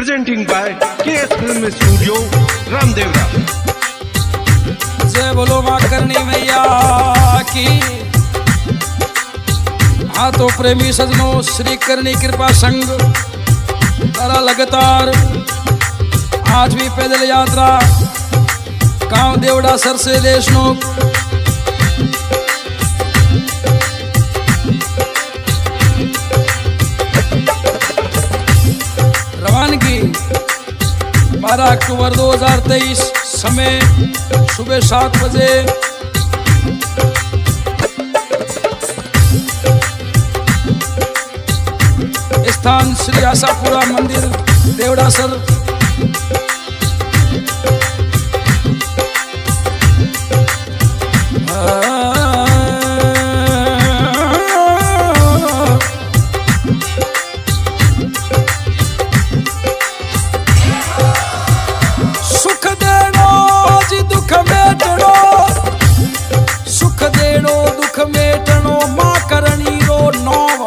presenting by KS Film Studio, Ramdevra. जय बोलो माँ करनी मैया की। हाँ तो प्रेमी सजनों, श्री करनी कृपा संघ द्वारा लगातार 8वीं पैदल यात्रा गांव देवड़ा सर से देशनोक रवानगी 12 अक्टूबर 2023 समय सुबह 7 बजे। स्थान श्री आशापुरा मंदिर देवड़ा सर। सुख देनो जी दुख मेटनो, सुख देनो दुख मेटनो, माँ करनी रो नौव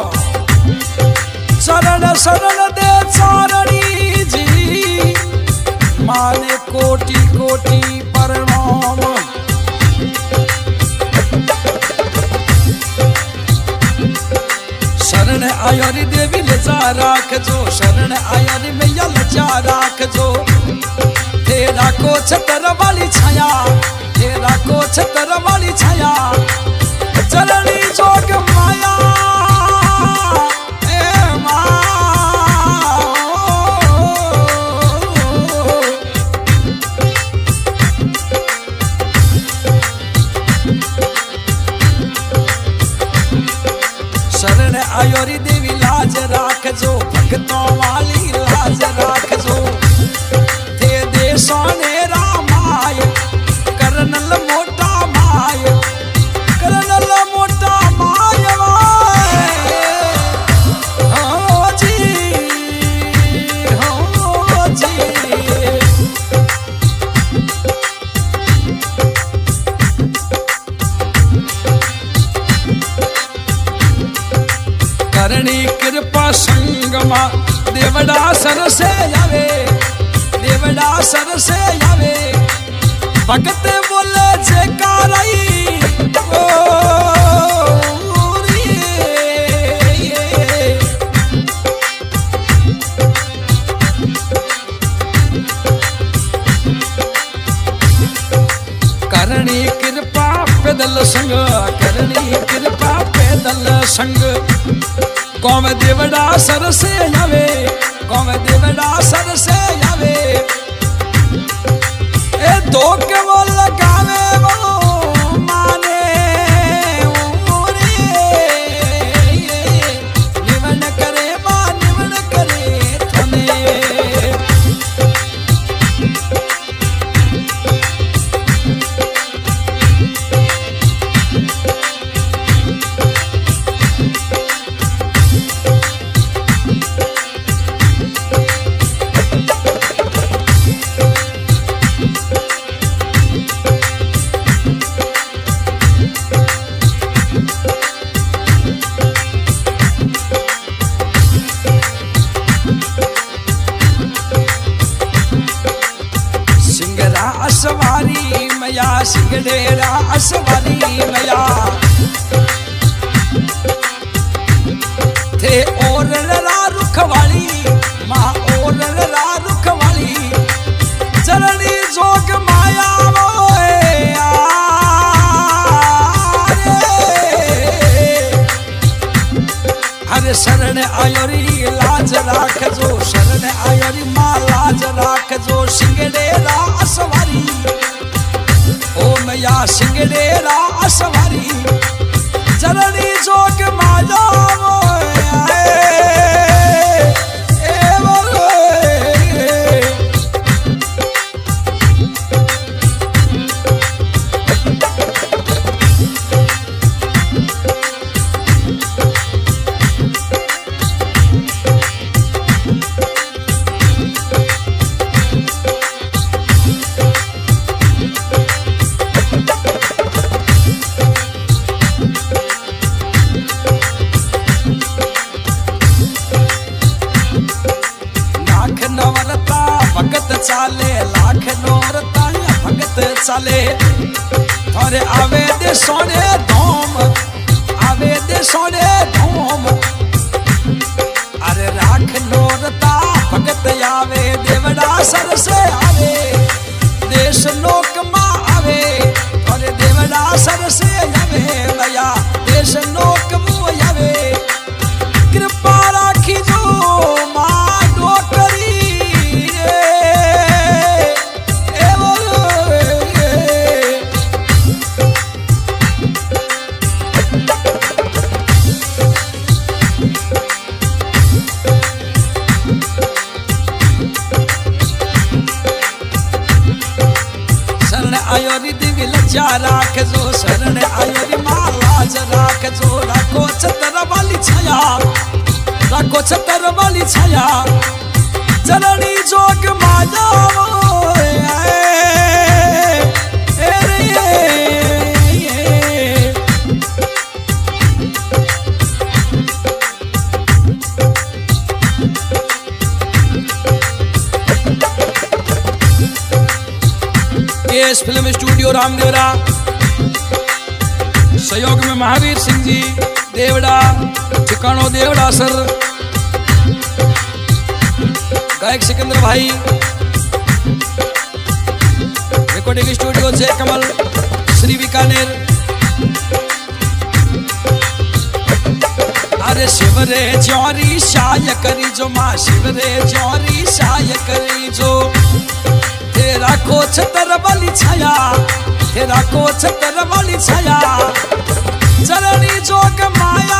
शरण शरण दे चारणी जी, माने कोटि कोटि प्रणाम। शरण आयरी देवी लजा राखजो, शरण आयरी मैया लजा राखजो। तेरा को छतर वाली छाया, तेरा को छतर वाली छाया, चरणी जोग माया शरण आयोरी देवी लाज राखजो, भक्तों वाली लाज राखजो। थे देशों ने रामाय करनल मोटा माय, करनल मोटा माय हो जी, हो जी। करनी कृपा संगमा देवड़ा सर से आवे, देवड़ा सर से आवे। भगत बोले जयकाराई ओ करनी कृपा पैदल संग, करनी कृपा पैदल संग। कौम देवड़ा सर से आवे, कौम देवड़ा सर से आवे। ए दो के वो लगावे वो माने निवन करे मां निवन करे थने। असवारी मैया सिंगड़ेरा असवारी मैया, थे और लड़ा रुखवाली माँ और लड़ा रुखवाली। चरणी जोग माया हरे शरण आयोरी लाज राखजो, शरण आयोरी माँ लाज राखजो। सिंगड़ेरा असवारी ओ मैया सिंगड़ेरा असवारी, चरणी जोग माया ए बोलो नौरता भगत चाले लाख नौरता भगत चाले थारे आवे दे सोने धोम आवे दे सोने धोम अरे राख नौरता भगत आवे देवड़ा सर से आवे देश लोक मा आवे अरे देवड़ा सर से आवे भैया देश लोक मु आवे कृपा राखी जो मां डोकरी आयो री दिल जा राख जो शरण आयो री मालाज राख जो राखो छतर वाली छाया राखो छतर वाली छाया चरणी जोग माया केएस फिल्म स्टूडियो रामदेवरा सहयोग में महावीर सिंह जी देवड़ा ठिकानो देवड़ा सर गायक सिकंदर भाई रिकॉर्डिंग स्टूडियो जय कमल श्री बीकानेर अरे शिवरे जौरी शाय करी जो माँ शिवरे जौरी शाय करी जो तेरा को छतर वाली छाया तेरा को छतर वाली छाया चरणी जोग माया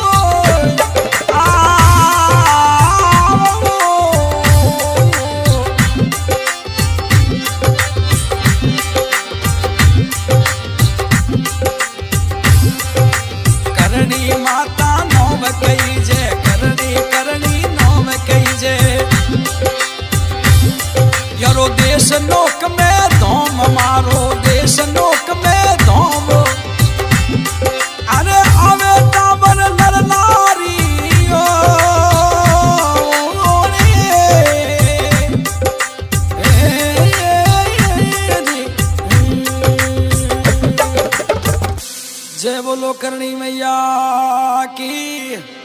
करणी माता नौम कही जे करणी करणी नौम कही जे यारो देश लोक में धोम मारो देश लोक में धोम अरे आवे तावर नर नारी जय बोलो करणी मैया की।